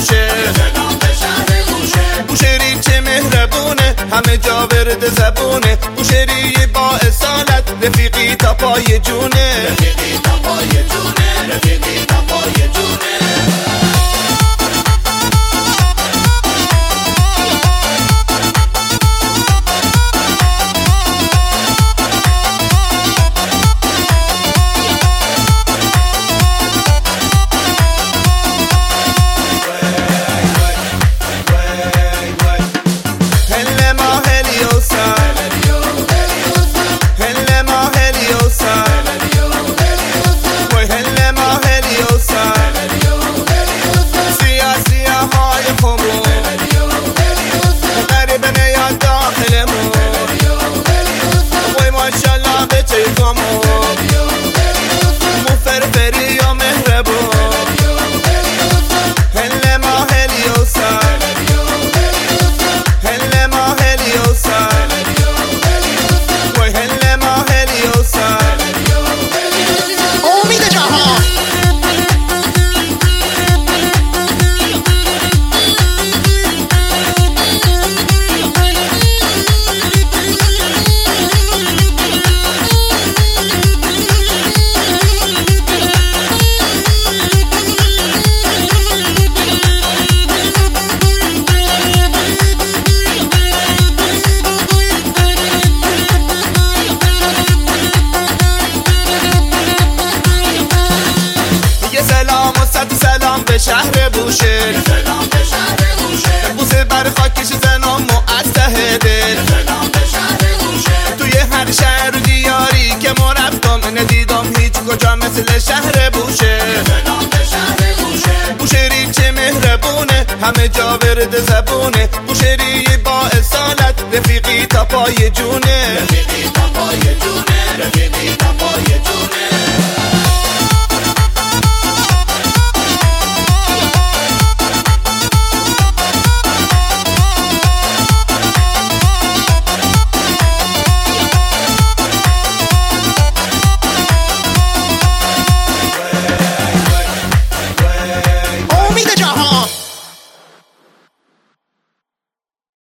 بوشه، بوشهری چه مهربونه، همه جا ورد زبونه. بوشهری با اصالت، رفیقی تا پای جونه، رفیقی تا پای جونه، رفیقی تا پای جونه. سلام به شهر بوشهر، بوسه بر خاکش زنم و از ته دل. توی هر شهر و دیاری که ما رفتم ندیدم هیچ کجا مثل شهر بوشهر. بوشهری چه مهربونه، همه جا ورد زبونه. بوشهری با اصالت، رفیقی تا پای جونه، رفیقی تا پای جونه، رفیقی تا پای